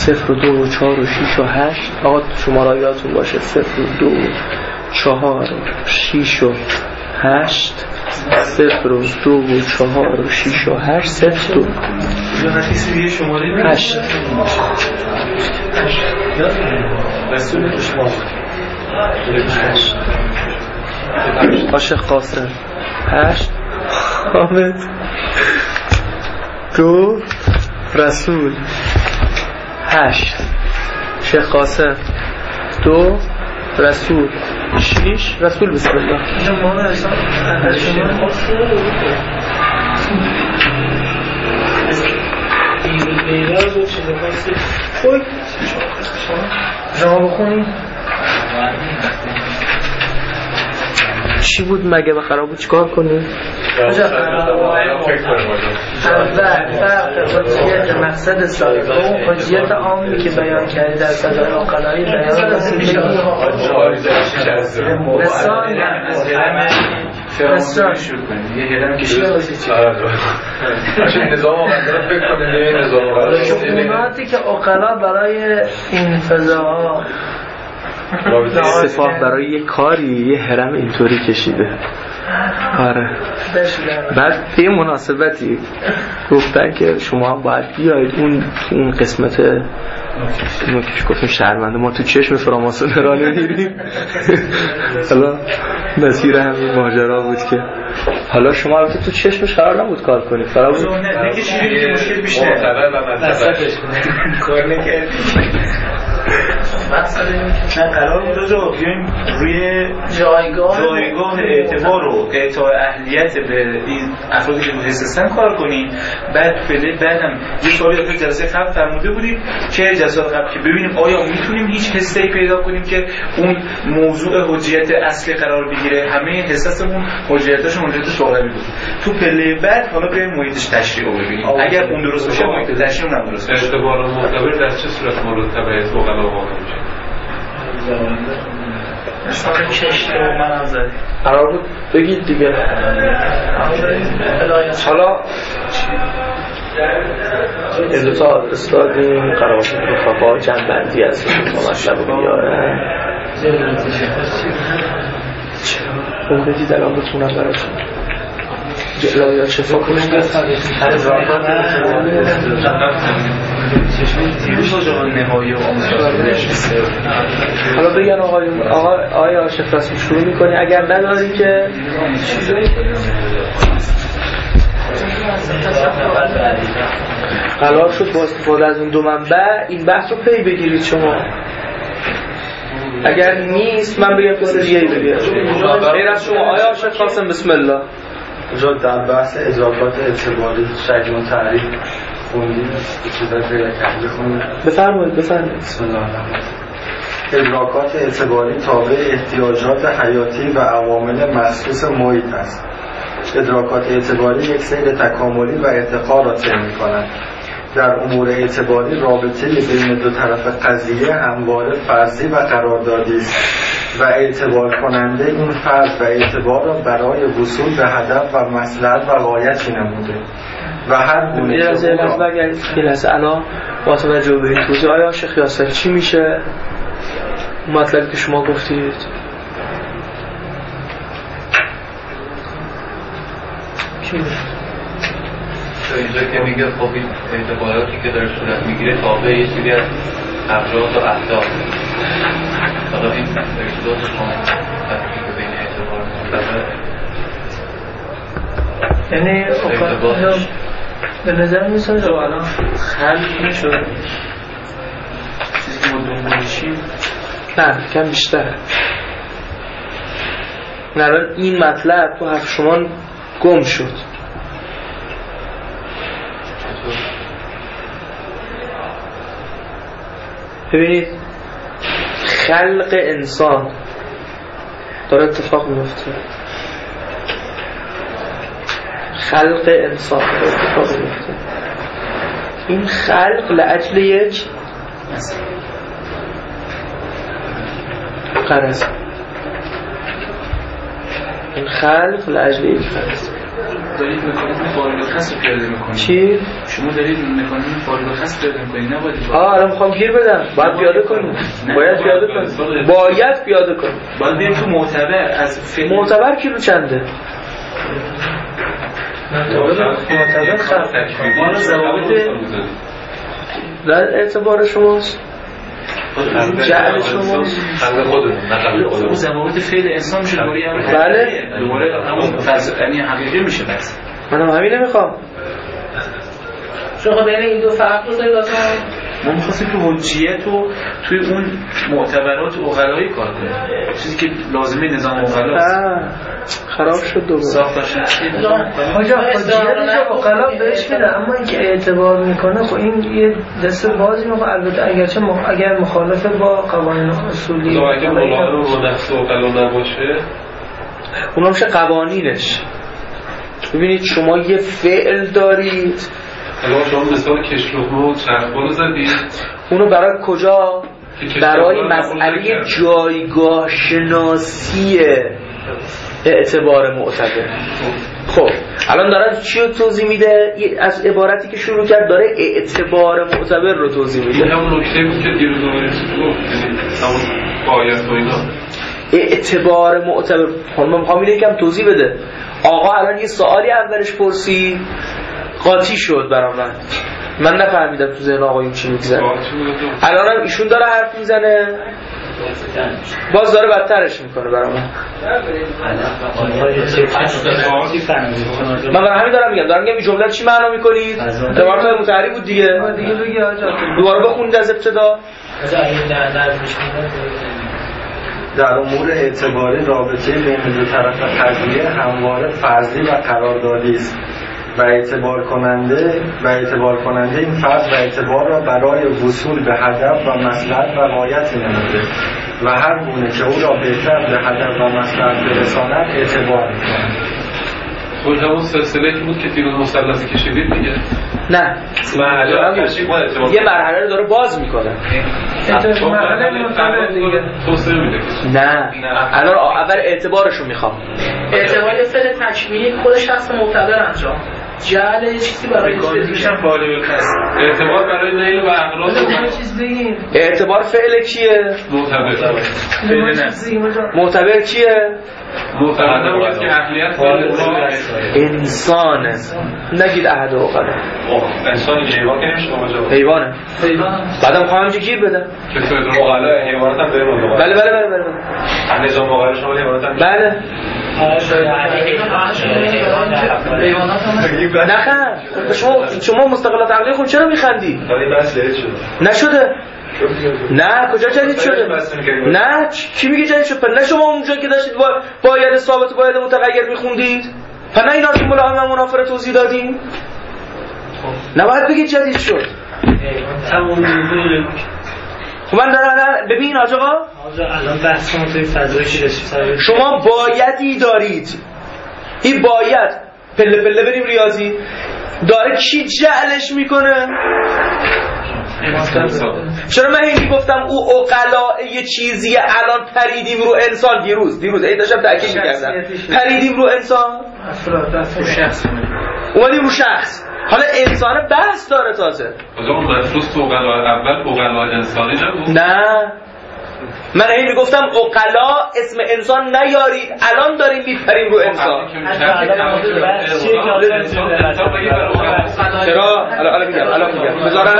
0 و 2 و 4 و 6 و 8. آقا شماره یادتون باشه 0 و 2 و 4 و 6 و 8. 0 و 2 و 4 و 6 و 8. 0 2 حدیث شماره 8. رسول شما عاشق قاسم 8. حامد 2 رسول 8. شیخ قاسم 2 رسول 6. رسول بسم الله. شما بخونید چی بود مگه بخرا بود چیکار کنیم؟ فرق حجیت مقصد سابق و حجیت عامی که بیان کردی در صدای آقلایی بیان مثال شروع کنید یه هرم کشید چون نظام آقلا فکر کنید نظام آقلا شکوناتی که آقلا برای این فضاها سپاه برای یه کاری یه هرم اینطوری کشیده. آره بعد به مناسبتی گفتن که شما باید بیایید اون قسمت نوکش گفتیم شهرونده ما تو چشم فراماسون را نمیریم. حالا مسیر همین ماجرا بود که حالا شما البته تو چشمش قرار نبود کار کنید فرا بود نکشیدیم که مشکل بیشتر کار نکردیم. نه قرار بود رو بیایم روی جایگاه اعتبار و اعطاء اهلیت به این افرادی که متخصصن کار کنیم. بعد بعدم یه سوالی در جلسه قبل فرموده بودیم که جلسه قبل که ببینیم آیا میتونیم هیچ حسایی پیدا کنیم که اون موضوع حجیت اصلی قرار بگیره. همه حساسمون حجیتاشون حجیت شغلی بود. تو پله بعد حالا به محیطش تشریح رو ببینیم. اگر اون درست باشه محیط تشریح هم درست باشه. اعتبار معتبر در چه صورت مورد تبعیت اوغلا واقع میشه؟ مثلا چشم و مناظر قرار بود بگید دیگه. حالا ادوتا استادیم قرار بود رفقا جنبندی از مطلب رو بیاره. چرا؟ بدید الان بتونم براتون جلایات شفا کنیم. حالا بگن آقای عاشق رسول شروع میکنی اگر نداری که قرار شد با استفاده از این دو منبع این بحث رو پی بگیرید. شما اگر نیست من بگم کسی دیگه بگیر غیر از شما. آقای عاشق قاسم بسم الله. اونجا در بحث اضافات اعتباری شکل و تعریف خوندیم چیزای پیدا کردیم بخونیم. بفرمایید. بسم الله الرحمن الرحیم. ادراکات اعتباری تابع احتیاجات حیاتی و عوامل مخصوص محیط است. ادراکات اعتباری یک سیر تکاملی و ارتقا را طی می‌کنند. در امور اعتباری رابطه بین دو طرف قضیه همواره فرضی و قراردادی است و اعتبار کننده این فرض و اعتبار را برای وصول به هدف و مصلحت و غایتی نموده و هر گونه یه لحظه الان با توجه به این توضیح آیا شیخ یاسر چی میشه مطلبی که شما گفتید؟ چی میشه؟ تو اینجا که میگه خب این اعتباراتی که داره صورت میگیره تابع یه سری از افراد و اهداف. حالا این ارتباط شما تفکیک بین اعتبار معتبر یعنی به نظر میسازه رو الان خلق نشد چیزی که ما دنبالشیم نه کم بیشتره. الان این مطلب تو حرف شما گم شد. ببینید خلق انسان داره اتفاق میفته. خلق انسان داره اتفاق میفته. این خلق لأجل یک غرض. این خلق لأجل یک غرض. دارید مکانیزم فارغ الخصم رو پیاده میکنید. چی؟ شما دارید مکانیزم فارغ الخصم پیاده میکنید، نباید. الان میخوام گیر بدم. باید پیاده کنیم. باید پیاده کنیم. باید پیاده کنیم. باید بریم تو معتبر. از معتبر کیلو چنده؟ معتبر خط ما ضوابط در اعتبار شماست. جعل شماست. اون ضوابط فعل انسان میشه دوباره همون. بله. دوباره همون فلسفی حقیقی میشه بس. منم همین نمیخوام. شما بین این دو فرق بذارید اصلا. ما می‌خواستیم که حجیت رو توی اون معتبرات عقلایی کار کنیم، چیزی که لازمه نظام عقلاست. خراب شد دوباره. ساختش حاجا حجیت عقلا بهش میده، اما اینکه اعتبار میکنه خب این یه دست بازی میکنه. البته اگرچه اگر مخالفه با قوانین اصولی اگه ملاحظه رو نفس عقلا نباشه اونا میشه قوانینش. ببینید شما یه فعل دارید، الان شما مثال کشلوغ و چرخبال زدید، اونو برای کجا؟ برای مسئله جایگاه شناسی اعتبار معتبر. خب الان داره چی رو توضیح میده؟ از عبارتی که شروع کرد داره اعتبار معتبر رو توضیح میده. این همون نکته بود که دیروز آمدید همون باید و اینا. اعتبار معتبر من میخوام اینه یکم توضیح بده. آقا الان یه سوالی اولش پرسید قاطی شد برام، من نفهمیدم تو ذهن آقایون چی میگذره. الانم ایشون داره حرف میزنه باز داره بدترش میکنه برام. من برای همین دارم میگم این جمله چی معنا میکنید؟ عبارت متحری بود دیگه. دوباره بخونید از ابتدا. در امور اعتباری رابطه بین دو طرف قضیه همواره فرضی و قراردادی است و اعتبار کننده این فرض و اعتبار را برای وصول به هدف و مصلحت و غایت نموده و هر گونه که او را بهتر به هدف و مصلحت برساند اعتبار می‌کند. خود همون سلسله که بود که تیرون مثلثی کشیدید دیگه. نه یه مرحله رو داره باز میکنه. نه الان اول اعتبارشو میخوام. اعتبار فعل تکمیلی خود شخص معتبر انجام جعل یه چیزی برای اعتبار برای نیل و اغراض. اعتبار فعل کیه؟ معتبر کیه؟ معتبر باید که عقلیت انسانه. نگید احد عقلا. انسان حیوان که نمیشه مجاب. حیوانه. بعدم خواهم چه گیر بدم که تو عقلا حیوانات هم داریم. بله نظام عقلا شما حیوانات هم بله. نخند. شما مستقلات عقلی خود چرا میخندی؟ نشده. نه کجا جدید شده؟ نه کی میگه جدید شد؟ نه شما اونجا که داشتید باید ثابت باید متغیر میخوندید؟ نه اینا رو که ملاحظه منافره توضیح دادیم؟ نباید بگید جدید شد. خب من دارم ببین آقا الان بحث ما توی فضای رسید شما بایدی دارید. این باید پله پله بریم ریاضی داره کی جعلش میکنه؟ چرا من هی گفتم او عقلا یه چیزیه الان پریدیم رو انسان. دیروز ای داشتم تاکید می‌کردم پریدیم رو انسان رو شخص اومدیم رو شخص. حالا انسان بحث داره تازه. اون مفروض تو اول عقلا انسانی نبود. نه من این گفتم عقلا اسم انسان نیارید الان داریم میپریم رو انسان. چرا؟ الان میگم بذارن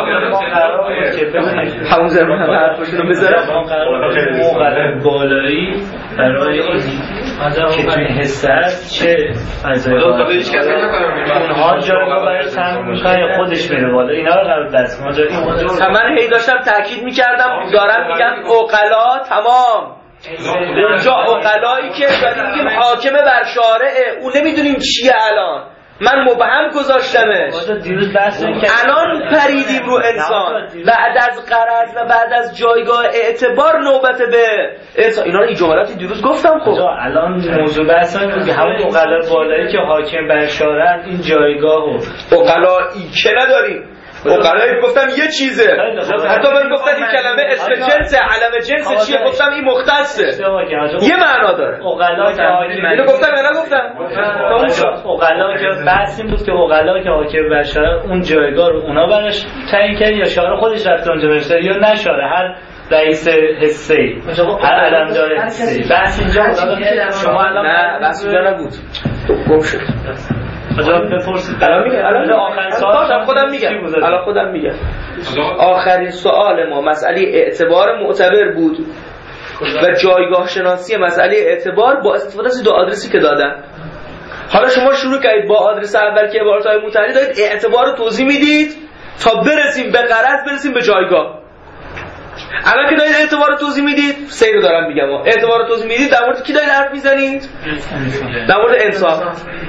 همون زمان حرفشون رو بذارن. عقلا بالایی برای که توی حس هست چه فضایی اونها جایگاه برای تعمیم میکنه خودش میره بالا اینا رو قرار دست ما من هی داشتم تاکید میکردم دارم میگم عقلا تمام. اونجا عقلایی که داریم میگیم حاکم بر شارعه اون نمیدونیم چیه الان. من مبهم گذاشتمش. الان پریدیم رو انسان بعد از غرض و بعد از جایگاه اعتبار نوبت به انسان. اینا رو این جملاتی دیروز گفتم. خب الان موضوع بحث همون عقلا بالایی که حاکم بر شارع این جایگاه عقلایی که نداریم. اوغلایی گفتم یه چیزه، حتی من گفتم این کلمه اسم جنسه، علم جنس چیه، گفتم این مختصه، یه معنا داره. اوغلا که اینو گفتم یا نگفتم؟ اوغلا که بحث این بود که اوغلا که حاکم بر شارع اون جایگاه رو اونا براش تعیین کرد یا شارع خودش رفته اونجا برسه یا نه شارع هر رئیس حسه‌ای هر علمدار حسه‌ای. بحث اینجا شما الان نه بحث اینجا نبود، گم شد. بپرسید الان میگه، الان آخرین سوال خودم میگم آخرین سوال ما مسئله اعتبار معتبر بود و جایگاه شناسی مسئله اعتبار با استفاده از دو آدرسی که دادن. حالا شما شروع کردید با آدرس اول که عبارت‌های متعدی دارید اعتبار رو توضیح میدید تا برسیم به غرض، برسیم به جایگاه. الان که دارید اعتبار رو توضیح میدید، سیر رو دارم میگم، اعتبار رو توضیح میدید در مورد کی دارید حرف میزنید؟ در مورد انسان.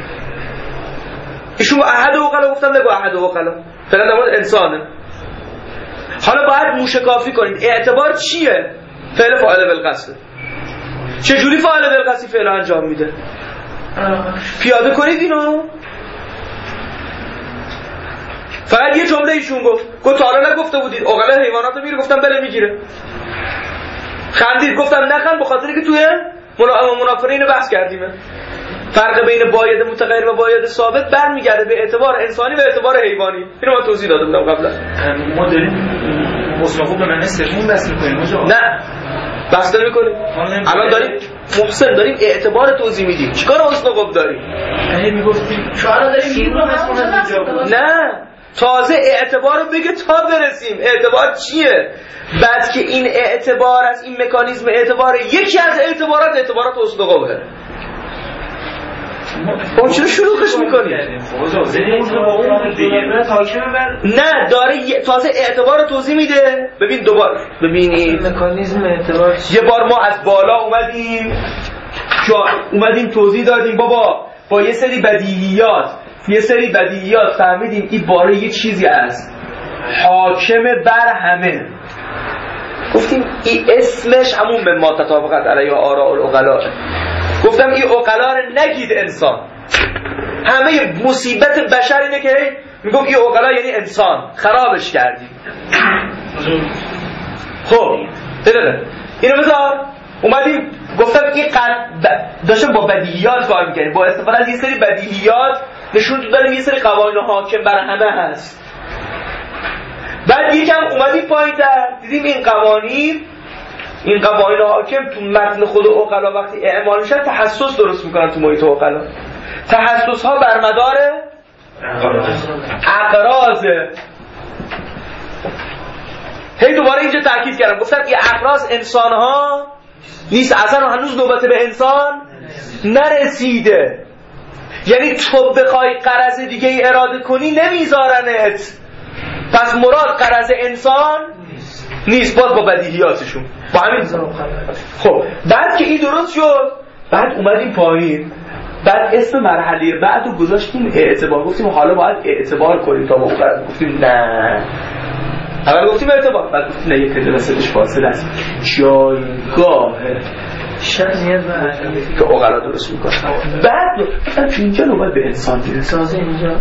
ایشون احد اوغلا گفتم، نگو احد اوغلا، فعلا در مورد انسانه. حالا باید موشکافی کنید اعتبار چیه؟ فعل فاعل بالقصد. چجوری فاعل بالقصد فعل انجام میده؟ پیاده کنید اینو. فقط یه جمله ایشون گفت تا حالا نگفته بودید اوغلا حیواناتو میگیره، گفتم بله میگیره. خندید، گفتم نخند به خاطر که توی منافرین بحث کردیم. فرق بین باید متغیر و باید ثابت برمیگرده به اعتبار انسانی و اعتبار حیوانی. اینو من توضیح داده بودم قبلا. ما داریم مصنفو به معنی سوم بحث می‌کنیم اونجا. نه بحث نمی‌کنیم. الان داریم محسن داریم اعتبار توضیح میدیم. چیکار مصنفو داریم؟ یعنی میگفتیم شما داریم رو مسئله نه تازه اعتبار رو بگه تا برسیم. اعتبار چیه؟ بعد که این اعتبار از این مکانیزم اعتبار یکی از اعتبارات اصدقابه. اون چرا شروعش میکنی؟ نه داره تازه اعتبار رو توضیح میده. ببین دوباره ببینید مکانیزم اعتبار یه بار ما از بالا اومدیم توضیح دادیم بابا با یه سری بدیهیات فهمیدیم این باره یه چیزی است حاکم بر همه. گفتیم این اسمش همون به ما تطابقت علیه آراء العقلاء. گفتم این عقلا رو نگید انسان. همه مصیبت بشر اینه که میگم این عقلا یعنی انسان، خرابش کردیم. خب اینو بذار. اومدیم گفتم این داشتم با بدیهیات کار میکنیم، با استفاده از یه سری بدیهیات نشون دادیم یه سری قوانین حاکم بر همه هست. بعد یکم اومدیم پایین‌تر دیدیم این قوانین حاکم تو متن خود عقلا وقتی اعمال میشن تحسس درست میکنن تو محیط عقلا. تحسس ها بر مدار اقراضه. هی دوباره اینجا تاکید کردم گفتم این اقراض انسان ها نیست، اصلا هنوز نوبت به انسان نرسیده. یعنی تو بخوای قرض دیگه ای اراده کنی نمیذارنت، پس مراد قرض انسان نیست. باز با بدیهیاتشون با همین. خب بعد که این درست شد بعد اومدیم پایین، بعد اسم مرحله بعد رو گذاشتیم اعتبار. گفتیم حالا باید اعتبار کنیم تا با اون قرض. گفتیم نه، اول گفتیم اعتبار، بعد گفتیم نه، یک پله وسطش فاصله است، جایگاه شرعیت که عقلا درست میکنه. بعد گفتم اینجا نوبت به انسان میره. تازه اینجا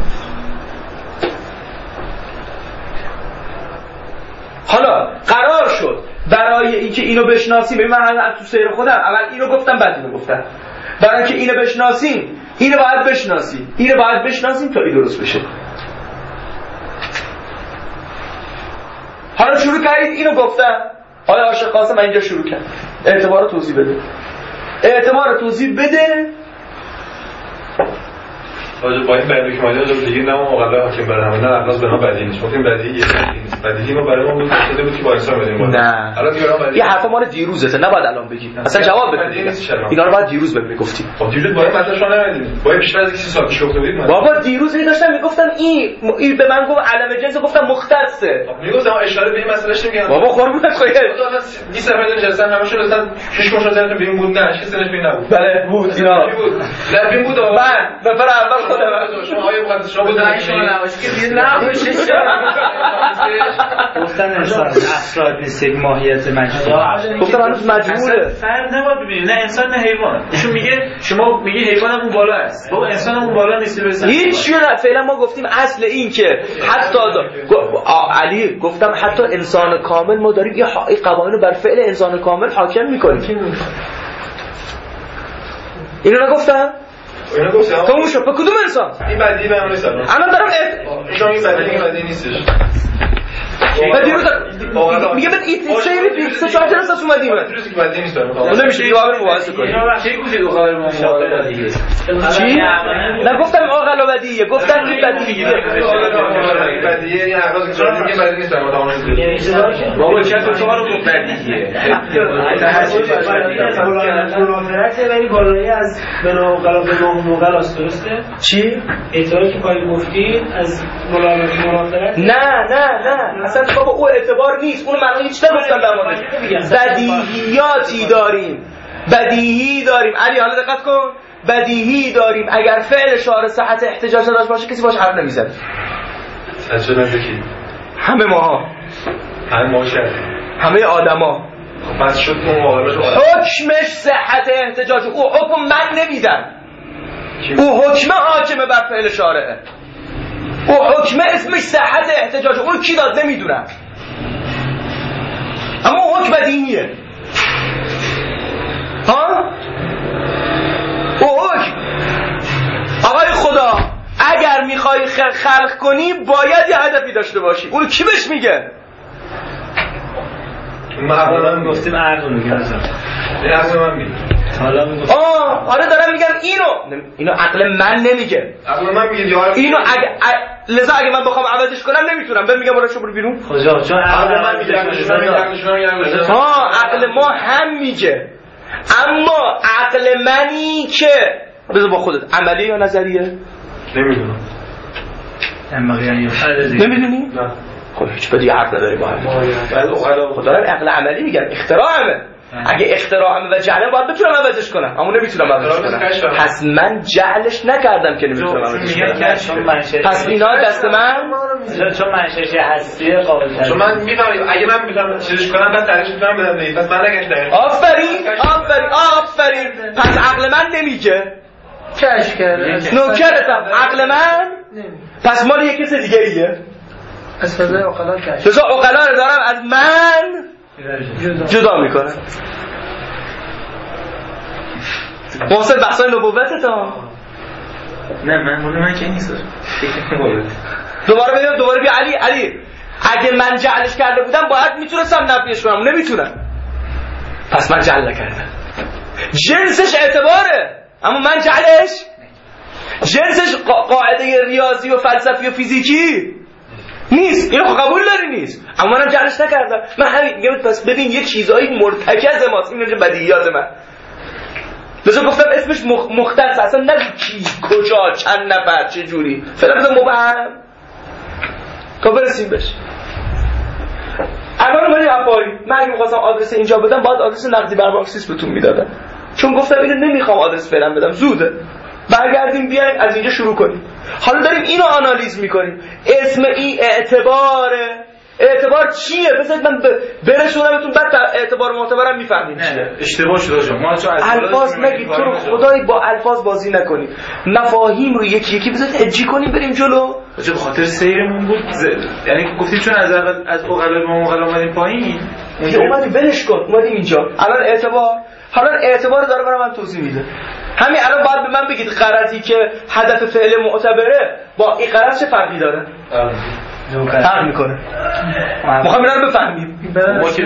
حالا قرار شد برای اینکه اینو بشناسیم، ببین من تو سیر خودم اول اینو گفتم بعد اینو گفتم، برای اینکه اینو بشناسیم اینو باید بشناسیم تا این درست بشه. حالا شروع کردید اینو گفتم. آیا عاشق قاسم من اینجا شروع کردم اعتبار رو توضیح بده. با این بیان که ماجرا رو دیگه نه مقابله حاکم برام نه اقراض به ما بدیهی نیست. گفتیم بدیهی ما برای ما بود شده بود که با انسان بدیم بالا. نه الان دیگه ما یه حرف مال دیروزه، نباید الان بگید. اصلا جواب بدید. اینا رو باید دیروز بهم میگفتید. خب دیروز با این مطلب شما نمیدونید. با بیشتر از 30 سال پیش گفته بودید. بابا دیروز داشتم میگفتم این به من گفت علم جنس، گفتم مختصه. میگفتم اشاره به این مسئله چی میگن؟ بابا قربونت خودت 20 سال جلسه همشون رسن 6 ماه شده ببین بود نه 6 سالش ببین نبود. بله بود اینا. در ببین بود من نفر اول خودم شما آیه مقدس شما بودن شما نباشه که دیگه نباشه گفتن انسان افراد نیست یک ماهیت مجموعه. گفتم هنوز مجموعه فرد نباید ببینید نه انسان نه حیوان. ایشون میگه شما میگه حیوان هم اون بالا است بابا انسان هم اون بالا نیست برسن هیچ نه. فعلا ما گفتیم اصل این که حتی علی گفتم حتی انسان کامل ما داریم یه قوانین بر فعل انسان کامل حاکم میکنیم. اینو نگفتم؟ اینو گفتم. تموم شد. به کدوم انسان؟ این بدیهی به نیست. الان دارم این بدیهی نیستش. میگه من این سری 24 جلسه اومدیم. اون نمیشه دیگه قابل مباحثه کنیم. چی گوشه دو قابل مباحثه دیگه؟ چی؟ نگفتم عاقل و بدیهیه، گفتم این بدیهیه. بدیهیه این اعراض که میگه بدیهی نیست در متعامل. بابا چرا تو رو گفت بدیهیه؟ مناظرت ولی بالایی از بنا عقلا به نوغل است درسته؟ چی؟ اعتباری که پای گفتی از مناظرت نه اصلا بابا او اعتبار نیست. اون معنی هیچ نگفتم در موردش. بدیهیاتی داریم، بدیهی داریم. علی حالا دقت کن، بدیهی داریم. اگر فعل شارع صحت احتجاج نداشت باشه کسی باش حرف نمیزنه. چه نزدیکی؟ همه ماها، همه آدما. خب پس شد اون مقابلش حکمش صحت احتجاج. او حکم من نمیدم. او حکم حاکمه بر فعل شارعه. او حکمه اسمش صحت احتجاج. اون کی داد نمیدونم، اما حکم بدیهیه. ها؟ او حکم آقای خدا اگر میخوای خلق کنی باید یه هدفی داشته باشی. اونو کی بهش میگه؟ ما گفتیم عقل میگه ازم. این عقل من میگه. حالا میگم آره دارم میگم اینو عقل من نمیگه. عقل من میگه اینو لذا اگه من بخوام عوضش کنم نمیتونم. بهم میگم برو بیرون. خدا چون عقل من میگه عقل ما هم میگه. اما عقل منی که بذار با خودت عملیه یا نظریه؟ نمیدونم. نمیدونی؟ نه. خب هیچ بدی عقل نداری با هم. خدا عقل عملی میگن اختراعمه. اگه اختراعمه و جهلم باید بتونم عوضش کنم، اما نمیتونم عوضش کنم. پس من جهلش نکردم که نمیتونم عوضش کنم. پس اینا دست من چون منشأ هستی قابل تغییر. چون من میفهمم اگه من میتونم چیزش کنم بعد تعریفش میتونم بدم دیگه. پس من نگشتم. آفرین. پس عقل من نمیگه. کش کرد. نوکرتم. عقل من پس مال یک کس دیگه‌ایه. از فضای عقلا کش. فضای عقلا رو دارم از من جدا میکنه. محسن بحثای نبوته تا نه من که نیست. دوباره بیا علی اگه من جعلش کرده بودم باید میتونستم نفیش کنم، نمیتونم. پس من جعل نکردم. جنسش اعتباره اما من جنسش قاعده ریاضی و فلسفی و فیزیکی نیست. اینو قبول داری نیست، اما منم جعلش نکردم. من همین میگم پس ببین یه چیزایی مرتکز ماست. این اینجا بدیهیات من. لذا گفتم اسمش مختص، اصلا نگو کی کجا چند نفر چه جوری، فعلا بذار مبهم تا برسیم بهش. الان اومدی افاری، من اگه می‌خواستم آدرس اینجا بدم باید آدرس نقدی برباکسیس بهتون میدادم، چون گفتم اینو نمیخوام آدرس فعلا بدم، زوده. برگردیم بیایم از اینجا شروع کنیم. حالا داریم اینو آنالیز میکنیم. اسم این اعتباره. اعتبار چیه؟ بذارید من برسونمتون بعد اعتبار معتبرم میفهمید چیه. اشتباه شد آجا. ما چون الفاظ نگید، تو رو خدایی با الفاظ بازی نکنید. مفاهیم رو یکی بذارید اجی کنیم بریم جلو. آجا به خاطر سیرمون بود. یعنی گفتید چون از اوغلا ما اوغلا اومدیم پایین. اومدیم ولش کن، اومدیم اینجا. الان حالا اعتبار داره برام من توضیح میده. همین الان باید به من بگید غرضی که هدف فعل معتبره با این غرض چه فرقی داره؟ فرق میکنه. میخوام اینا رو بفهمیم.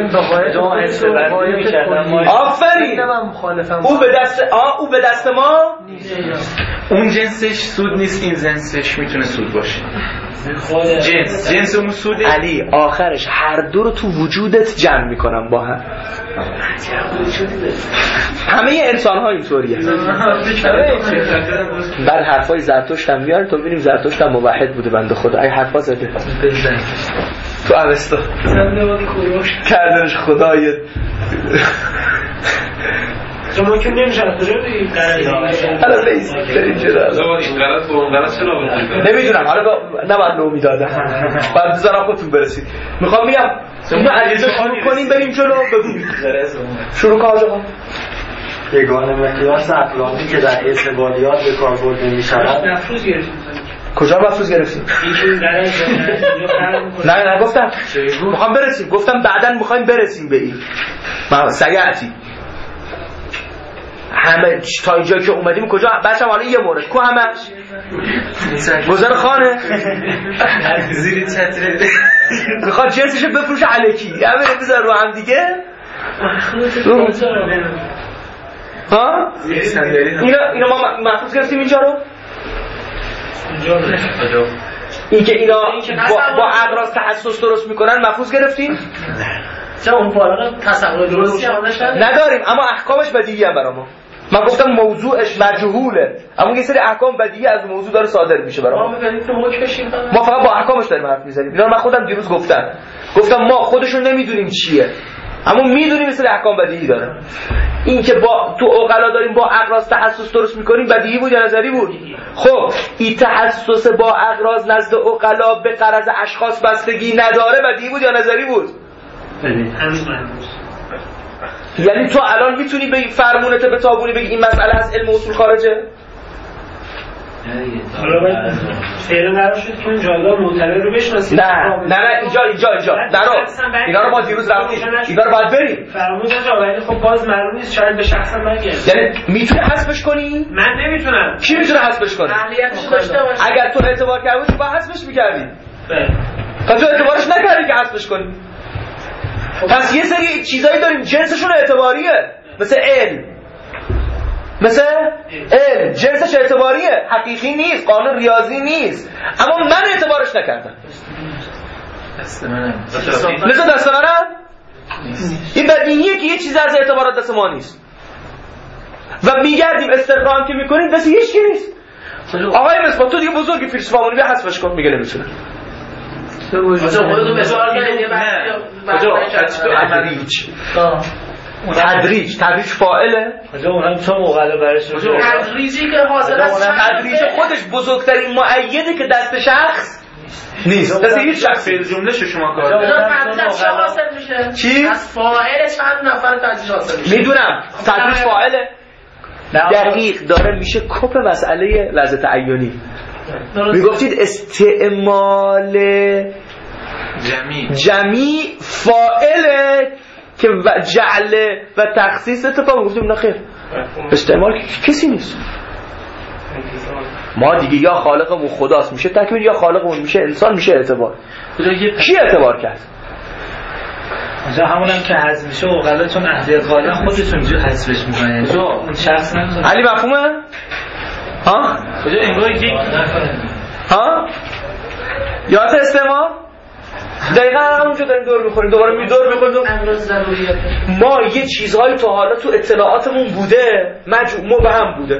آفرین. او به دست ما اون جنسش سود نیست، این جنسش میتونه سود باشه. جنس اون سود. علی آخرش هر دو رو تو وجودت جمع میکنم با هم. همه انسان ها اینطوریه. بعد حرفای زرتشت هم میاره تو ببینیم زرتشت هم موحد بوده بنده خدا. ای حرفا زده تو اوستا کردنش خدای شما که نمیشه کجا بگید حالا بیس بریم جلو. این غلط با اون غلط چرا بود؟ نمیدونم حالا نباید نو میدادم بعد بذارم خودتون برسید. میخوام میگم اینو علیرضا شروع کنیم بریم جلو. بگو شروع کن آقا. یگانه مقیاس اقلامی که در اعتباریات به کار برده میشود مفروض گرفتیم. کجا مفروض گرفتیم؟ نه نگفتم میخوام برسیم، گفتم بعداً میخوایم برسیم به این سیعتی. همه تا اینجا که اومدیم کجا بچه‌ها؟ حالا یه مورد کو همش گذار خانه زیر چتر میخواد جنسشو بفروشه الکی همه بذار رو هم دیگه. ها اینا ما محفوظ گرفتیم اینجا رو. این که اینا با اقراض تحسس درست میکنن محفوظ گرفتیم. چه اون بالا تصور درستی نداریم اما احکامش بدیهی هم برای ما. من گفتم موضوعش مجهوله اما یه سری احکام بدیهی از موضوع داره صادر میشه برای ما. ما فقط با احکامش داریم حرف میزنیم. اینا رو من خودم دیروز گفتم ما خودشون نمیدونیم چیه اما میدونیم یه سری احکام بدیهی داره. این که با تو عقلا داریم با اقراض تحسس درست میکنیم بدیهی بود یا نظری بود؟ خب این تحسس با اقراض نزد عقلا به غرض اشخاص بستگی نداره بدیهی بود یا نظری بود؟ یعنی تو الان میتونی به فرمونت به تابونی بگی این مسئله از علم اصول خارجه؟ فعلا قرار شد که اون جایگاه معتبر رو بشناسید. نه اینجا اینا رو ما دیروز رفتیم اینا رو باید بریم فرمود ولی خب باز معلوم نیست شاید به شخصا من یعنی میتونی حذفش کنی؟ من نمیتونم. کی میتونه حذفش کنه؟ اهلیتش داشته باشه. اگر تو اعتبار کردی تو باید حذفش میکردی. تو اعتبارش نکردی که حذفش کنی. پس یه سری چیزایی داریم جنسشون اعتباریه مثل علم جنسش اعتباریه حقیقی نیست قانون ریاضی نیست اما من اعتبارش نکردم لذا دست منم این بدیهیه که یه چیز از اعتبارات دست ما نیست و میگردیم استقرام که میکنیم دست هیچ کی نیست. آقای مصباح تو دیگه بزرگی فیلسوفمونی بیا حذفش کن میگه نمیتونه. تدریج فاعله کجا اونم تو مقاله برش رو تدریجی که حاصل از تدریج خودش بزرگترین مؤیده که دست شخص نیست دست هیچ شخصی. جمله شما کار تدریج حاصل میشه چی؟ از فاعل چند نفر تدریج حاصل میشه. میدونم تدریج فاعله دقیق داره میشه کپ مسئله لحظه تعینی. میگفتید استعمال جمعی فاعله که جعل و تخصیص اتفاق گفتیم نه خیر استعمال کسی نیست. ما دیگه یا خالقمون خداست میشه تکوین یا خالقمون میشه انسان میشه اعتبار. کی اعتبار کرد؟ اونجا همونم که حذف میشه عقلاتون اهل قانون خودتون جو حذفش میکنن جو اون شخص نمیتونه. علی مفهومه؟ ها؟ کجا انگار یک ها؟ یاد استعمال؟ دقیقا همونجا داریم دور میخوریم دوباره دور میخوریم. ما یه چیزهایی تا حالا تو اطلاعاتمون بوده مبهم بوده.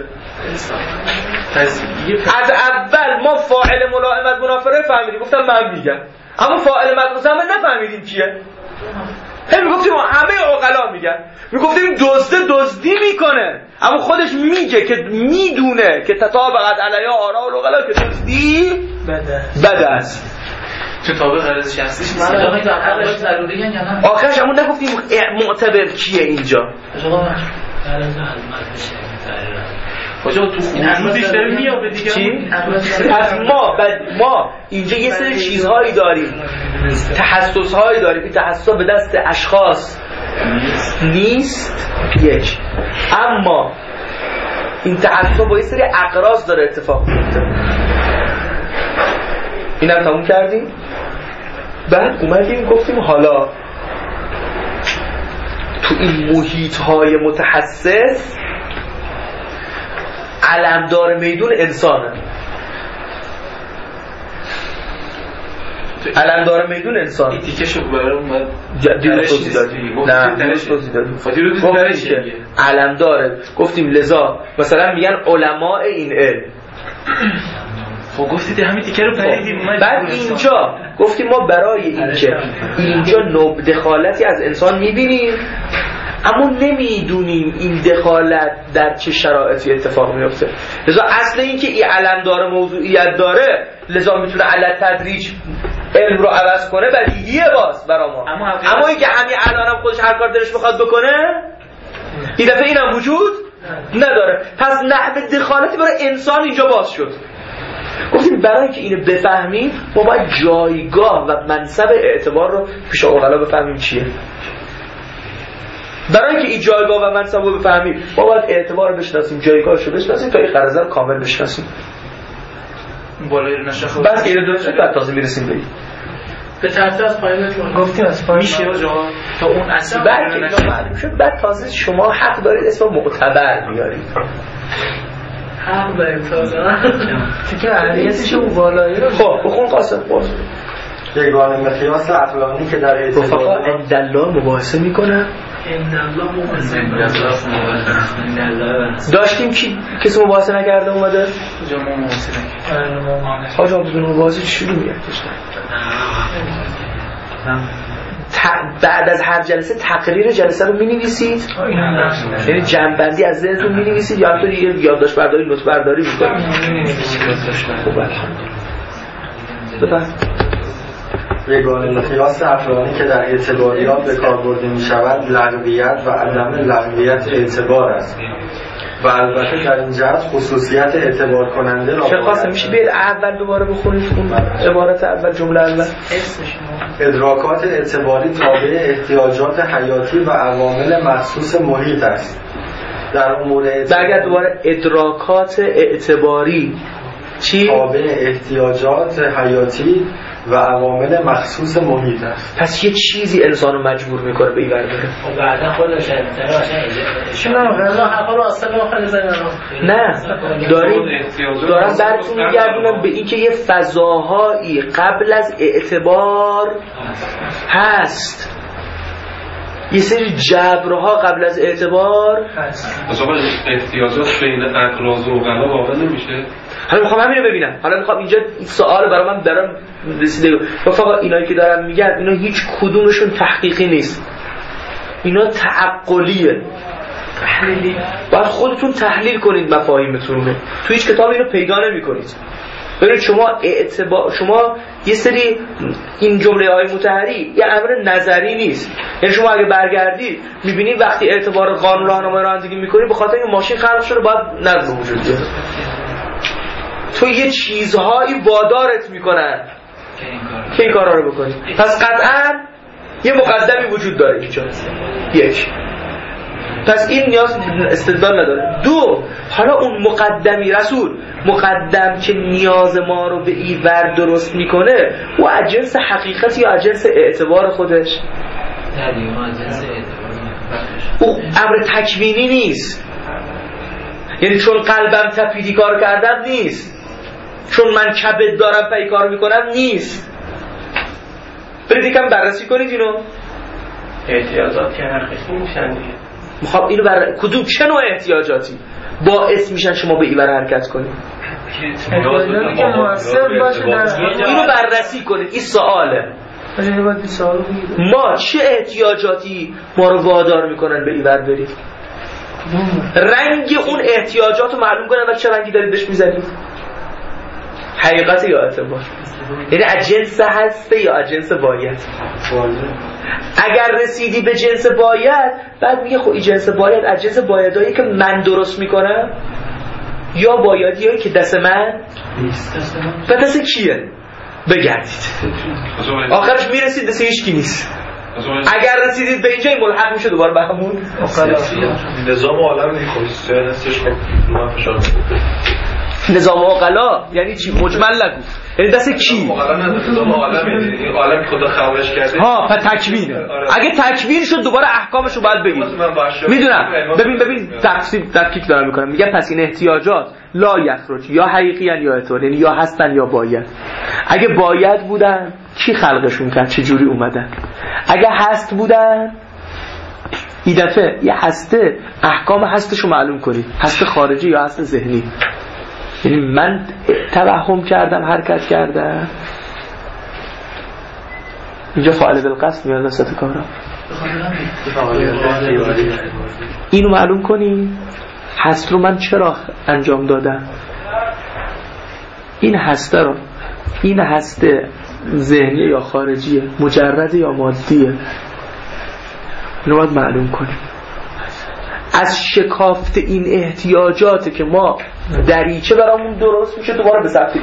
از اول ما فاعل ملائمت منافره فهمیدیم گفتم من میگم اما فاعل مدرسه هم نفهمیدیم کیه. میگفتیم همه عقلا میگن میگفتیم دزدی میکنه اما خودش میگه که میدونه که تطابقت علیه آراء العقلا که دزدی بده است. چه طابق غرض شخصیش نیست. آخرش همون نگفتیم معتبر کیه اینجا. کجا تو خودش داره میاد دیگه. چی؟ پس ما اینجا یه سری چیزهایی داریم تحسس‌هایی داریم این تحسس‌ها به دست اشخاص نیست یک اما این تحسس‌ها با یه سری اقراض داره اتفاق میفته. اینم تموم کردیم. بعد اومدیم گفتیم حالا تو این محیط‌های متحسس علمدار میدون انسانه. علمدار میدون انسان. این تیکشو برام اومد دیروز توضیح دادیم. گفتیم که علمداره. گفتیم لذا مثلا میگن علماء این علم. خب گفتید همین تیکه رو پریدیم. بعد اینجا گفتیم ما برای اینکه اینجا دخالتی از انسان میبینیم اما نمیدونیم این دخالت در چه شرایطی اتفاق میفته. لذا اصل این که این علم داره موضوعیت داره، لذا میتونه علت تدریج علم رو عوض کنه بدیهیه باز برای ما. اما این که همین الانم خودش هر کار دلش بخواد بکنه این دفعه اینم وجود نداره. پس نحو دخالتی برای انسان اینجا باز شد. گفتیم برای اینکه اینو بفهمیم ما باید جایگاه و منصب اعتبار رو پیش عقلا بفهمیم چیه. برای اینکه این جایگاه و منصب رو بفهمیم ما باید اعتبار رو بشناسیم، جایگاهش رو بشناسیم تا این قرضه رو کامل بشناسیم. بالای نشه بس که اینو درست بعد تازه میرسیم به این. به ترتیب از پایین گفتیم از پایین میشه آقا تا اون اصل بعد معلوم شد. بعد تازه شما حق دارید اسم معتبر بیارید. حق دارید تازه که اهلیتش اون بالایی رو خب بخون قاسم باز. یگانه مقیاس عقلانی که در رفقا اندالله مباحثه میکنن. داشتیم کی کسی مباحثه نکرده اومده؟ جمعه مباحثه نکرده. حاج بدون مباحثه چی میگه؟ بعد از هر جلسه تقریر جلسه رو می‌نویسید؟ یعنی جنبندی از ذهنتون می‌نویسید یا همینطوری یه یادداشت برداری نوت برداری می‌کنید؟ خب الحمدلله. یگانه مقیاس عقلانی که در اعتباریات به کار برده می‌شود لغویت و عدم لغویت اعتبار است و البته در این جهت خصوصیت اعتبار کننده را چه قاسم میشه بیاید اول دوباره بخونید اون عبارت اول جمله اول. ادراکات اعتباری تابع احتیاجات حیاتی و عوامل مخصوص محیط است. در امور برگرد دوباره. ادراکات اعتباری چی؟ تابع احتیاجات حیاتی و عوامل مخصوص محیط است. پس یه چیزی انسان رو مجبور میکنه به این ور بره. خب بعدا خودش نه دارم براتون میگردونم به اینکه یه فضاهایی قبل از اعتبار هست، یه سری جبرها قبل از اعتبار هست. مثلا احتیاجات بین اقراض و عقلا واقع نمیشه. حالا میخوام همین رو ببینم. حالا میخوام اینجا سوال برای من دارم رسیده. فقط اینایی که دارم میگن اینا هیچ کدومشون تحقیقی نیست، اینا تعقلیه، تحلیلی. باید خودتون تحلیل کنید مفاهیمتون رو. تو هیچ کتاب اینو پیدا نمی‌کنید. ببینید شما یه سری این جمله های مطهری یه امر نظری نیست. یعنی شما اگه برگردید میبینید وقتی اعتبار قانون راهنمایی رانندگی میکنید به خاطر اینکه ماشین خلق شده باید نظم وجود بیاد. تو یه چیزهایی وادارت میکنن که این کارا رو بکنی. پس قطعاً یه مقدمی وجود داره اینجا. یک، پس این نیاز استدلال نداره. دو، حالا اون مقدمی رسول مقدم که نیاز ما رو به این ور درست میکنه او از جنس حقیقت یا از جنس اعتبار خودش؟ او امر تکوینی نیست. یعنی چون قلبم تپیدی کار کردم نیست، چون من کبد دارم پی کار میکنم نیست. برید یکم بررسی کنید اینو. احتیاجات که هر قسمی میشن دیگه. میخوام اینو کدوم چه نوع احتیاجاتی باعث میشن شما به این ور حرکت کنید؟ احتیاجاتی که موثر باشه. اینو بررسی کنید. این سواله. ما چه احتیاجاتی ما رو وادار میکنن به این ور برید؟ رنگ اون احتیاجات رو معلوم کنن و چه رنگی دارید بهش میزنید؟ حقیقت یا اعتبار؟ یعنی از جنس هسته یا از جنس باید؟ اگر رسیدی به جنس باید بعد میگه خب این جنس باید از جنس بایدایی که من درست میکنم یا بایدیایی که دست من نیست. و دست کیه؟ بگردید آخرش میرسید دست هیچ کی نیست. اگر رسیدید به اینجا این ملحق میشه دوباره به همون نظام عالم نیکویستیان هستش. خب من فشار نظام عقلا یعنی چی؟ مجمل نگو. یعنی دست کی؟ نظام عالم این عالم خدا خلقش کرده. ها پس تکوینه. اگه تکوین شد دوباره احکامشو باید بگید. میدونم. ببین تفکیک دارم میکنم. میگم پس این احتیاجات لا یخرج یا حقیقیان یا اعتبار، یعنی یا هستن یا باید. اگه باید بودن کی خلقشون کرد؟ چه جوری اومدن؟ اگه هست بودن این دفعه یه هسته احکام هستشو معلوم کنید. هست خارجی یا هست ذهنی. یعنی من توهم کردم حرکت کردم اینجا فاعل بالقصد میاد وسط کارم. اینو معلوم کنی هست رو من چرا انجام دادم. این هسته رو، این هسته ذهنیه یا خارجیه، مجرده یا مادیه، اینو باید معلوم کنیم. از شکافت این احتیاجاته که ما دریچه برامون درست میشه دوباره به سمت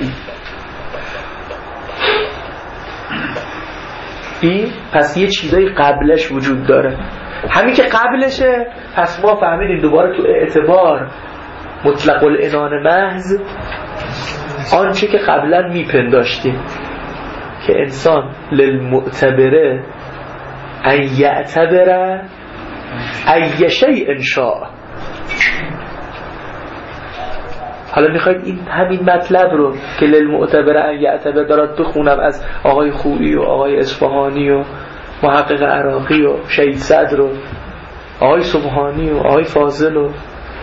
این. پس یه چیزای قبلش وجود داره، همین که قبلشه پس ما فهمیدیم دوباره تو اعتبار مطلق العنان محض آنچه که قبلا میپنداشتیم که انسان للمعتبره ان یعتبره ای شیء شاء. حالا میخواید این همین مطلب رو که للمعتبره ان یعتبر دارد بخونم از آقای خویی و آقای اصفهانی و محقق عراقی و شهید صدر و آقای سبحانی و آقای فاضل و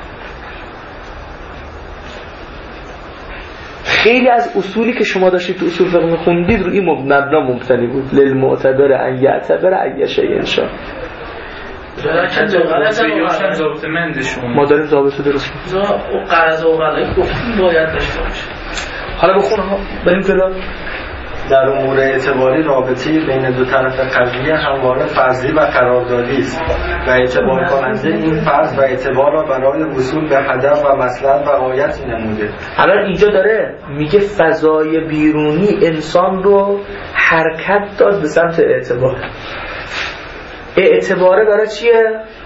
خیلی از اصولی که شما داشتید تو اصول فقه میخوندید رو این مبنا مبتنی بود. للمعتبر ان یعتبر ای شیء شاء. ما داریم ضابطه درست کنیم. او قرض و غلایی گفتیم باید داشته باشه. حالا بخون ها بریم جلو. در امور اعتباری رابطه بین دو طرف قضیه همواره فرضی و قراردادی است و اعتبار کننده این فرض و اعتبار را برای وصول به هدف و مصلحت و غایت نموده. الان اینجا داره میگه فضای بیرونی انسان رو حرکت داد به سمت اعتبار. اعتباره برای چیه؟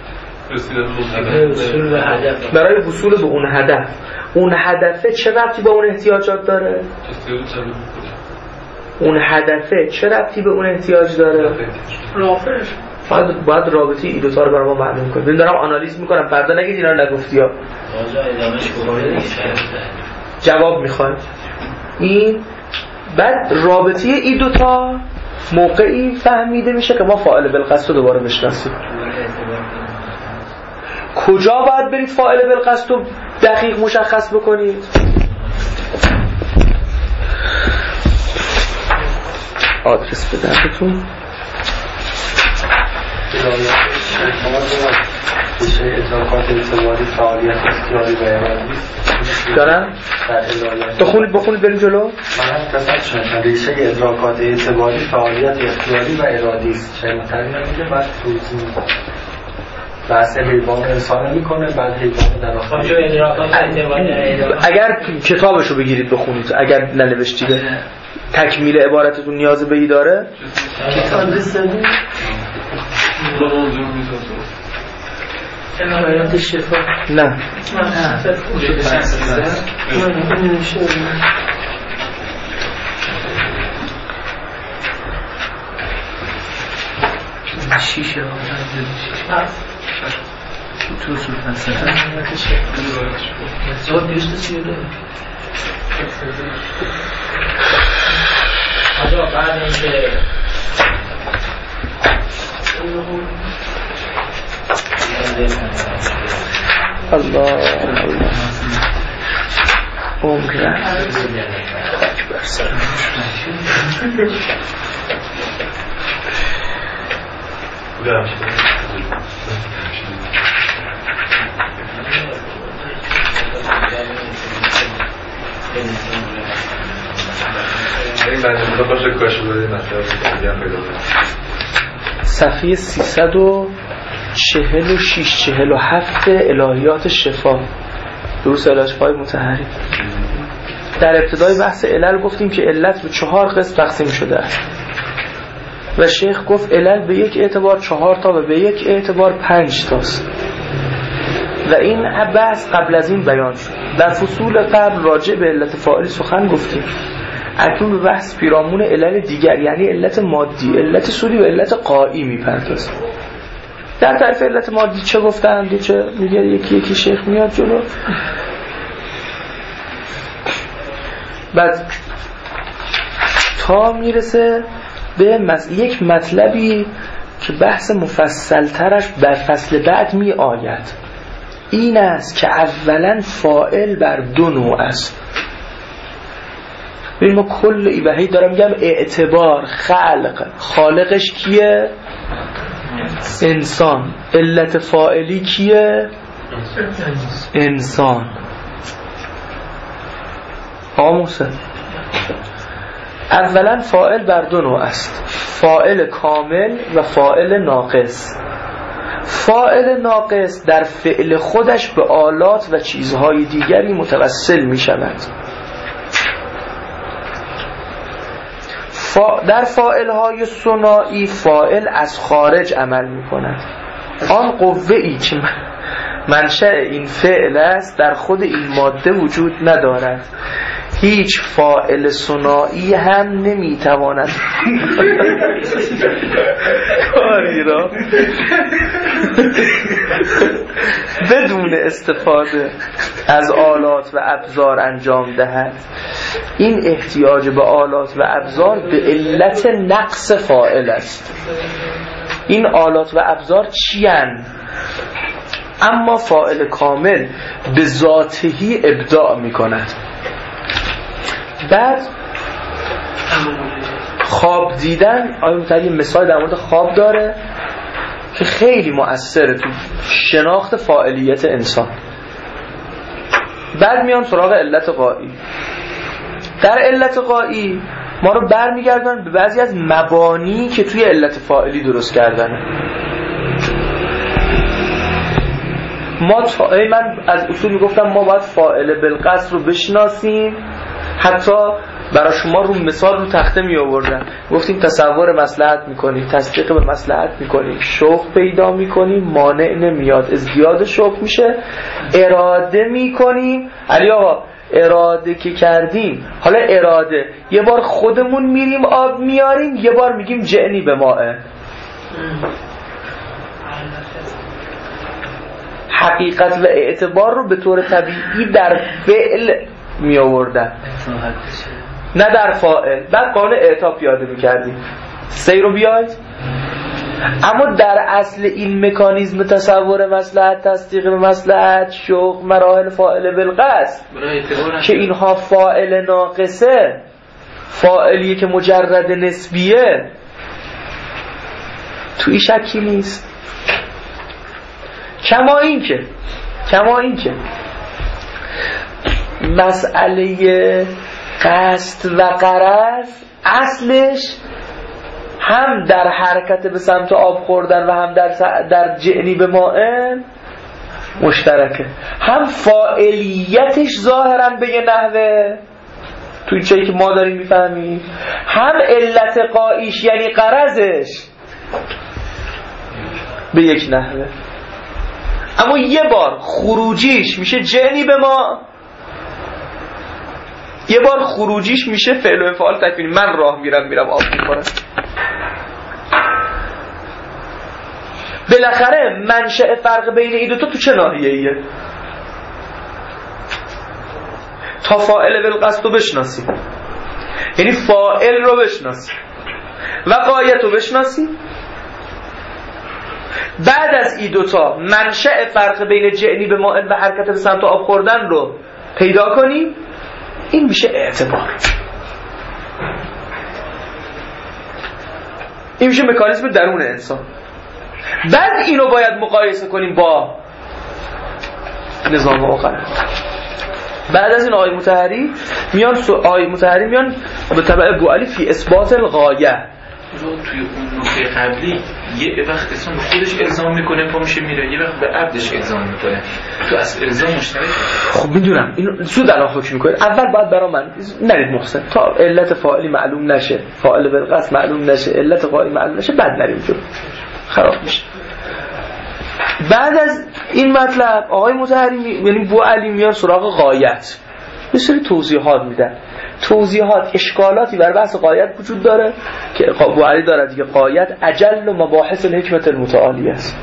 برای وصول به اون هدف. اون هدفه چه ربطی به اون احتیاجات داره؟ اون هدفه چه ربطی به اون احتیاج داره؟ باید رابطه این دوتا رو برای ما معلوم کنیم. من دارم آنالیز میکنم، فردا نگید اینا رو نگفتی ها. جواب میخواید. این بعد رابطه این دوتا موقعی فهمیده میشه که ما فاعل بالقصد رو دوباره بشناسیم. کجا باید برید فاعل بالقصد رو دقیق مشخص بکنید؟ آدرس به دردتون ادراکات اعتباری فعالیت اختیاری و ارادی دارم؟ بخونید بریم جلو. من هم قسمت شدم ریشه ادراکات اعتباری فعالیت اختیاری و ارادی است. شنیدتری نمیگه بعد توضیح بحث حیوان انسان میکنه، بعد حیوان در آخر اگر کتابشو بگیرید بخونید، اگر ننوشتیده تکمیل عبارتتون نیاز به ای داره. عنایات شفا نه شیشه تو اصول فلسفه بعد اینکه الله عمره خاک بر سر این بنده باشه کاشو بده مثلا پیدا کنم. صفحه 346-47 الهیات شفا دروس الهیات مطهری. در ابتدای بحث علل گفتیم که علت به 4 قسم تقسیم شده است و شیخ گفت علل به یک اعتبار 4 تا و به یک اعتبار 5 تاست و این بحث قبل از این بیان شد. در فصول قبل راجع به علت فاعل سخن گفتیم. اکنون به بحث پیرامون علل دیگر یعنی علت مادی، علت سوری و علت قایی میپردازیم. در تعریف علت مادی چه گفتند و چه میگه یکی یکی شیخ میاد جلو. بعد تا میرسه به یک مطلبی که بحث مفصل ترش بر فصل بعد می آید. این است که اولا فاعل بر 2 نوع است. ببین ما کل ایبهی دارم میگم اعتبار خلق، خالقش کیه؟ انسان. علت فاعلی کیه؟ انسان. آموسه اولا فاعل بر دو نوع است، فاعل کامل و فاعل ناقص. فاعل ناقص در فعل خودش به آلات و چیزهای دیگری متوسل می شود. در فاعل‌های ثنایی فاعل از خارج عمل می کند. آن قوه‌ای که منشأ این فعل است در خود این ماده وجود ندارد. هیچ فاعل ثنایی هم نمیتواند کاری را بدون استفاده از آلات و ابزار انجام دهد. این احتیاج به آلات و ابزار به علت نقص فاعل است. این آلات و ابزار چی هستند؟ اما فاعل کامل به ذاتهی ابداع می کند. بعد خواب دیدن، آیا متعلی مثال در مورد خواب داره که خیلی مؤثره تو شناخت فاعلیت انسان. بعد میان سراغ علت غایی. در علت غایی ما رو برمیگردن به بعضی از مبانی که توی علت فاعلی درست کردنه. من از اصول میگفتم ما باید فاعل بالقصد رو بشناسیم. حتی برای شما رو مثال رو تخته می آوردن، گفتیم تصور مصلحت میکنیم، تصدیق به مصلحت میکنیم، شوق پیدا میکنیم، مانع نمیاد، ازدیاد شوق میشه، اراده میکنیم. علی آقا اراده که کردیم، حالا اراده یه بار خودمون میریم آب میاریم، یه بار میگیم جعنی به ماه. حقیقت و اعتبار رو به طور طبیعی در فعل می آوردن، نه در فاعل. بعد قانون اعطا پیاده می کردیم، سیر و بیاید. اما در اصل این مکانیزم تصور مصلحت، تصدیق به مصلحت، شوق، مراحل فاعل بالقصد که اینها فاعل ناقصه، فاعلیه که مجرد نسبیه، توی شکی نیست. کما این که مسئله قصد و غرض اصلش هم در حرکت به سمت آب خوردن و هم در جعنی به مائن مشترکه. هم فاعلیتش ظاهرا به یه نحوه توی چیزی که ما داریم میفهمیم، هم علت قایش یعنی غرضش به یک نحوه. اما یه بار خروجیش میشه جعنی به ما، یه بار خروجیش میشه فعل و فعال تکوینی. من راه میرم آب میخورم. بالاخره منشأ فرق بین این دوتا تو چه ناحیه‌ایه؟ تا فاعل بالقصد رو بشناسی، یعنی فاعل رو بشناسی و غایت رو بشناسی، بعد از این دوتا منشأ فرق بین جعنی به مائل و حرکت به سمت آب خوردن رو پیدا کنی، این میشه اعتبار. این میشه مکانیزم درون انسان. بعد اینو باید مقایسه کنیم با نظام عقل. بعد از این آقای مطهری میان به تبع بوعلی فی اثبات الغایه رو توی اون نقطه قبلی یه وقت انسان به خودش الزام میکنه پا میشه میره، یه وقت به عبدش الزام میکنه. تو اصل الزام مشترک. خب میدونم اینو زود الان حکم میکنه. اول باید برا من نرید محسن تا علت فاعلی معلوم نشه، فاعل بالقصد معلوم نشه، علت غایی معلوم نشه، بعد نریم جلو، خراب میشه. بعد از این مطلب آقای مطهری یعنی بوعلی میار سراغ غایت، یه سری توضیحات میدن. توضیحات اشکالاتی بر بحث غایت وجود داره که بوعلی داره دیگه. غایت اجل و مباحث الحکمت المتعالی است.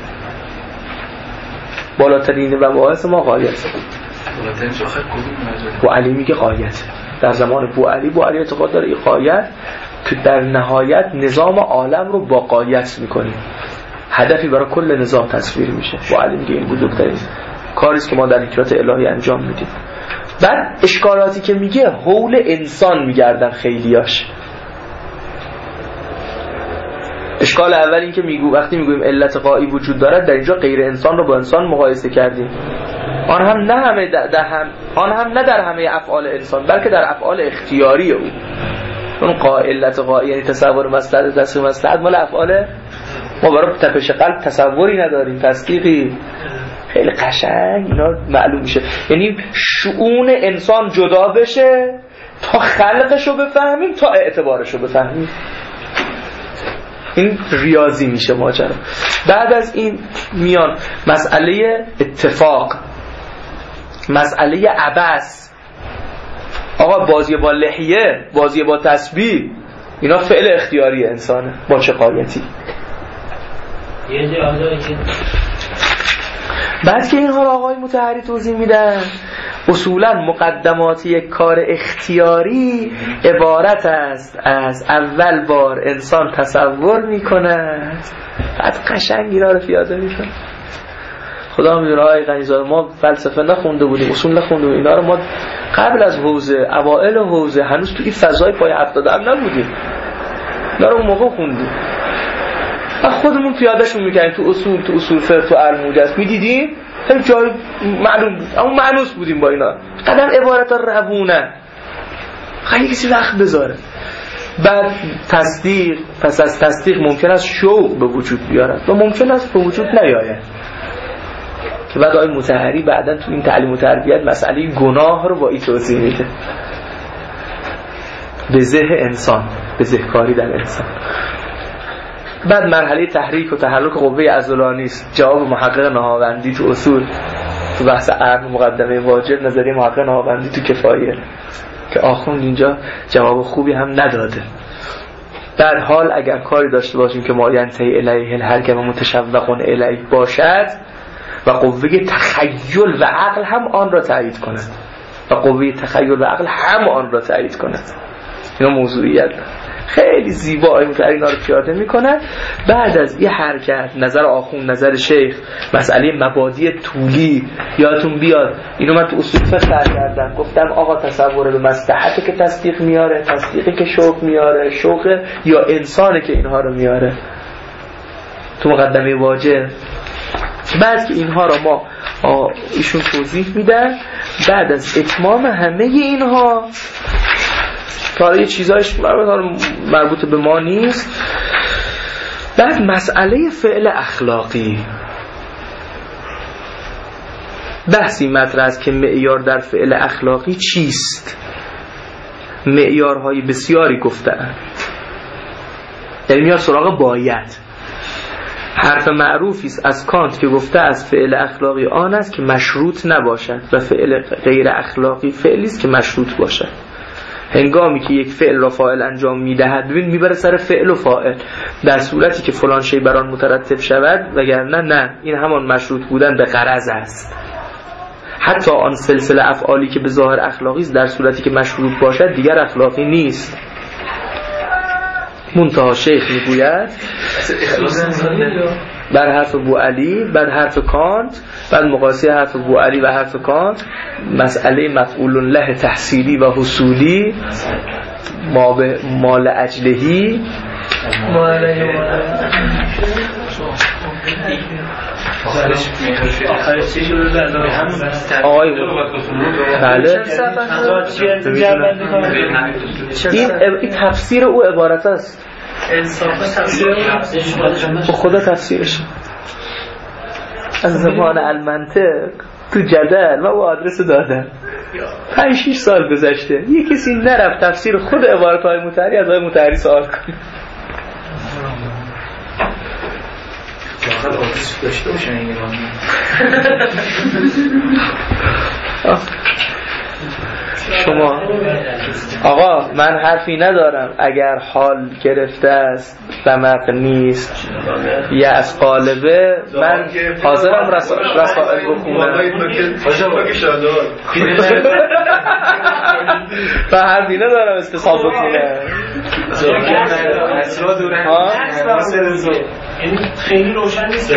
بالاترین مباحث ما غایت. بوعلی میگه غایت. در زمان بوعلی اعتقاد داره این غایت که در نهایت نظام عالم رو با غایت میکنیم، هدفی برای کل نظام تصویر میشه. بوعلی میگه این بزرگترین کاریست که ما در حکمت الهی انجام میدیم. بعد اشکالاتی که میگه حول انسان میگردن خیلیاش. اشکال اول این که وقتی میگویم علت غایی وجود دارد، در اینجا غیر انسان رو با انسان مقایسه کردیم. آن هم نه در همه افعال انسان، بلکه در افعال اختیاری او. اون علت غایی یعنی تصور مصلحت، تصور مصلحت مال افعال ما. برای تپش قلب تصوری نداریم، تصدیقی. خیلی قشنگ اینا معلوم میشه. یعنی شؤون انسان جدا بشه تا خلقشو بفهمیم، تا اعتبارشو بفهمیم. این ریاضی میشه ماجرا. بعد از این میان مسئله اتفاق، مسئله عبث. آقا بازی با لحیه، بازی با تسبیح، اینا فعل اختیاری انسانه. با چه قایتی؟ بعد که اینها را آقای مطهری توضیح میدن، اصولا مقدمات یک کار اختیاری عبارت است از اول بار انسان تصور میکند، بعد قشنگ اینا رو پیاده میکنه. خدا میدونه آقای غنیزاده ما فلسفه نخونده بودیم، اصول نخونده بودیم، اینا رو ما قبل از حوزه، اوائل حوزه، هنوز تو این فضای پای 70 هم نبودیم، اینا رو اون موقع خوندیم و خودمون پیادهشون میکنیم تو اصول فقه، تو الموجز میدیدیم خیلی جای معلوم بود، اما معنوس بودیم با اینا. قدم عبارت ها روونه، خیلی کسی وقت بذاره. بعد تصدیق، پس از تصدیق ممکن است شوق به وجود بیارد و ممکن است به وجود نیاید. که بعد آقای مطهری بعدن تو این تعلیم و تربیت مسئله گناه رو با این توضیح میده، به ذهن انسان، به ذهنکاری در انسان. بعد مرحله تحریک و تحرک قوه عضلانی است. جواب محقق نهاوندی تو اصول، تو بحث عقل مقدمه واجب، نظریه محقق نهاوندی تو کفایه، که آخوند اینجا جواب خوبی هم نداده. در حال اگر کاری داشته باشیم که ما ینتهی الیه الحرکه و متشوقون الیه باشد و قوه تخیل و عقل هم آن را تایید کند، و قوه تخیل و عقل هم آن را تایید کند. اینا موضوعیت خیلی زیبا آقای مطهری اینا رو پیاده میکنن. بعد از این حرکت نظر آخوند، نظر شیخ، مسئله مبادی طولی یادتون بیاد، اینو من تو اصول فقه سر کردم، گفتم آقا تصور به مصلحته که تصدیق میاره، تصدیقی که شوق میاره، شوق یا انسانه که اینها رو میاره تو مقدمه واجب. بعد که اینها رو ما ایشون توضیح میدن، بعد از اتمام همه اینها تا یه چیزایش مربوط به ما نیست، بعد مسئله فعل اخلاقی بحثی مطرح است که معیار در فعل اخلاقی چیست. معیارهای بسیاری گفتن، یعنی میاد سراغ باید. حرف معروفی است از کانت که گفته از فعل اخلاقی آن است که مشروط نباشد و فعل غیر اخلاقی فعلی است که مشروط باشد. هنگامی که یک فعل را فاعل انجام میدهد ببین میبره سر فعل و فاعل، در صورتی که فلان شی بر آن مترتب شود، وگرنه نه، این همان مشروط بودن به غرض است. حتی آن سلسله افعالی که به ظاهر اخلاقی است در صورتی که مشروط باشد دیگر اخلاقی نیست. منتها شیخ میگوید بر حرف بوعلی، بعد حرف کانت، بعد مقایسه حرف بوعلی و حرف کانت، مسئله مفعول له تحصیلی و حصولی، ما به مال اجلهی، آقای بله این تفسیر او عبارت است، خدا تفسیرش از زمان المنطق تو جدل و با آدرس دادن 5-6 سال گذشته، یه کسی نرفت تفسیر خود عبارت های مطهری از های مطهری سوال کنه. داشته باشن این شما آقا من حرفی ندارم، اگر حال گرفته است رمق نیست یه از قالبه، من حاضرم رسائل بخونم و حرفی ندارم استصحاب بکنم. یعنی خیلی روشن نیست.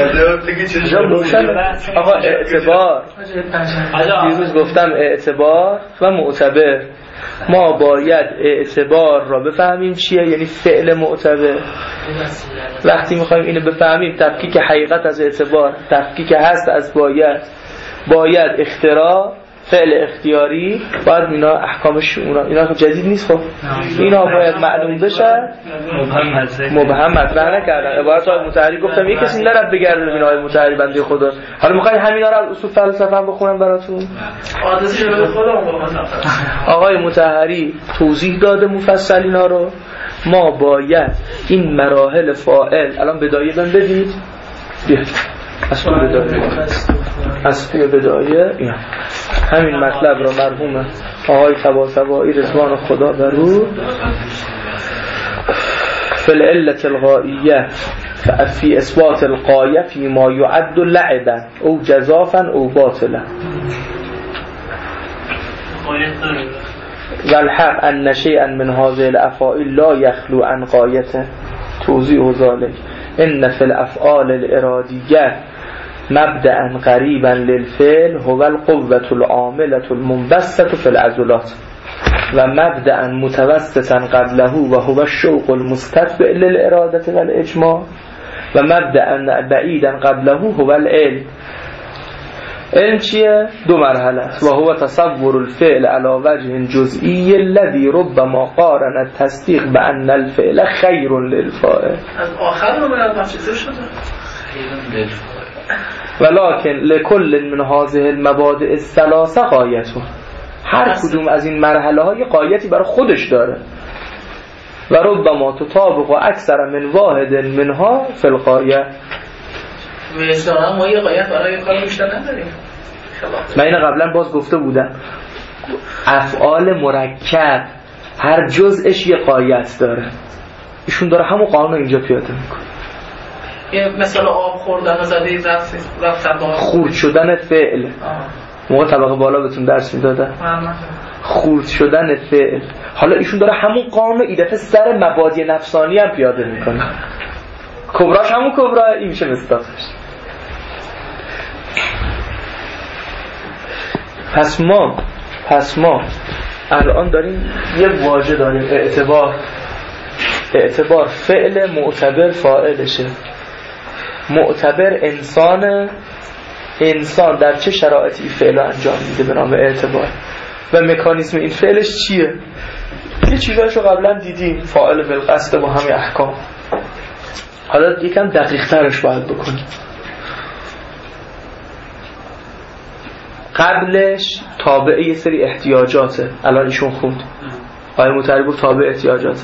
آقا اعتبار دیروز گفتم اعتبار و معتبر. ما باید اعتبار را بفهمیم چیه، یعنی فعل معتبر. وقتی میخوایم اینو بفهمیم تفکیک حقیقت از اعتبار، تفکیک هست از باید اختراع، فعل اختیاری، باید اینا احکامش اینا جدید نیست. خب اینا باید معلوم بشه. مبهم مطرح نکردن. عبارت های متحری گفتم یک کسی نرفت بگرده ببینه های متحری بنده خدا. حالا میخواین همینا رو از اصول فلسفه هم بخونم براتون. آقای متحری توضیح داده مفصل اینا رو. ما باید این مراحل فاعل الان بدایه بدید. بیاید از توی بدایه این همین مطلب را مرحوم آقای طباطبایی رضوان خدا بر او فی العلة الغائیه فی اثبات الغایه فی ما یعد لعبا او جزافا او باطلا والحق ان شیئا من هذه الافعال لا یخلو عن غایته توضیح ذلك ان فی الافعال الارادیه مبدأ قریبا للفعل هو القوة العاملة المنبسطة في العضلات و مبدأ متوسطا قبله و هو الشوق المستتبع للإرادة والإجماع و مبدأ بعیدا قبله هو العلم. علم چیه؟ دو مرحله است و هو تصور الفعل على وجه جزئی الذي ربما قارن التصدیق بأن الفعل خیر للفاعل. از آخر رو برای چطور شده؟ ولكن لكل من هذه المبادئ الثلاثه غایته. هر کدوم از این مرحله های غایتی برای خودش داره و ربما تطابق اکثر من واحد منها فی الغایه. مثلا ما یه غایت برای کار بیشتر نداریم. من اینو قبلا باز گفته بودم، افعال مرکب هر جزءش یه غایت داره. ایشون داره همون قانون اینجا پیاده میکنه. یه مثلا آب خوردن و زده رفتن با خورد شدن فعل. موقع طبقه بالا بهتون درس میدادن خورد شدن فعل. حالا ایشون داره همون قانون این دفعه سر مبادی نفسانی هم پیاده میکنه. کبراش همون کبرا، این میشه مصداقش. پس ما الان داریم یه واژه داریم، اعتبار فعل معتبر فاعلشه. معتبر انسان در چه شرایطی فعل انجام میده به نام اعتبار و مکانیزم این فعلش چیه؟ یه چیزاشو قبلا دیدیم، فاعل بالقصد با همه احکام. حالا یکم دقیق ترش باید بکنیم. قبلش تابع یه سری احتیاجاته. الان ایشون خوند آیه متحری گفت تابع احتیاجاته.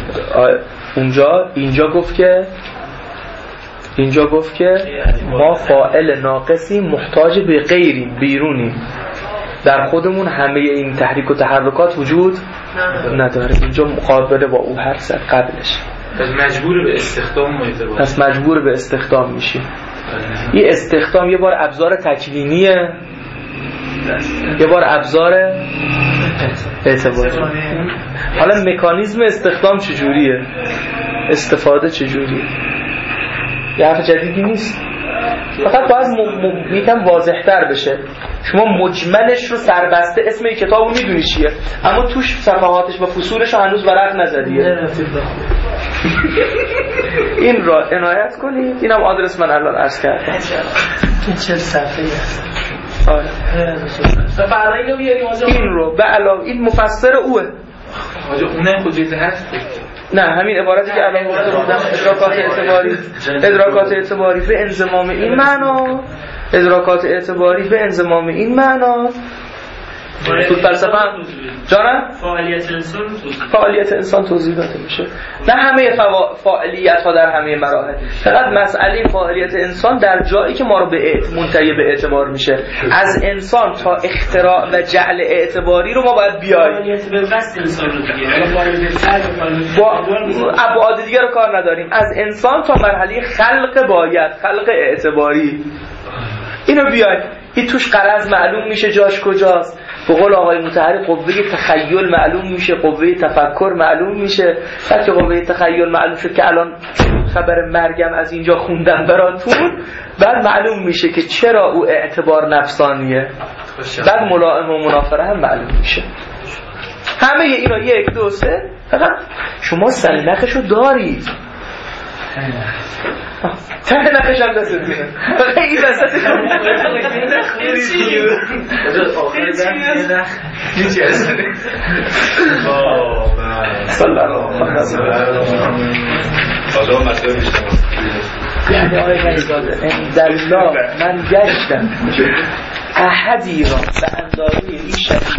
اینجا گفت که ما فاعل ناقصی محتاج به غیری بیرونی، در خودمون همه این تحریک و تحرکات وجود نداره. اینجا مقابله با او هر سر قبلش پس مجبور به استخدام میشیم. این استخدام یه بار ابزار تکوینیه، یه بار ابزار اعتباری. حالا مکانیزم استخدام چجوریه؟ استفاده چجوریه؟ یه حرف جدیدی نیست، فقط باید میتونم واضح تر بشه. شما مجملش رو سربسته اسم این کتاب رو میدونی چیه، اما توش صفحاتش و فصولش رو هنوز ورق نزدیه. این را عنایت کنید. اینم آدرس من الان عرض کردم. این 40 صفحه است. آره. فردا اینو بیاریم آجا. این رو به علاوه این مفسر اوه. آجا اونم خودش هست. نه همین عبارتی که الان گفته بودم ادراکات اعتباری به انضمام این معنا، ادراکات اعتباری به انضمام این معنا. تو فلسفه جانم فعالیت انسان توضیح داده میشه. نه همه فعالیت ها در همه مراحل، فقط مسئله فعالیت انسان در جایی که ما رو به منتهی به اعتبار میشه. از انسان تا اختراع و جعل اعتباری رو ما باید بیاییم. با ابعاد دیگه رو کار نداریم. از انسان تا مرحله خلق اعتباری اینو بیاید. این توش غرض معلوم میشه جاش کجاست. به قول آقای مطهری قوه تخیل معلوم میشه، قوه تفکر معلوم میشه. وقتی قوه تخیل معلوم شد که الان خبر مرگم از اینجا خوندم براتون، بعد معلوم میشه که چرا او اعتبار نفسانیه، بعد ملائم و منافره هم معلوم میشه. همه اینا 1 2 3 فقط شما سلیقه‌شو دارید. ته نقش هم دست میده این وسط یعنی آقای غریزاده اندالله من گشتم احدی را به اندازه این شکل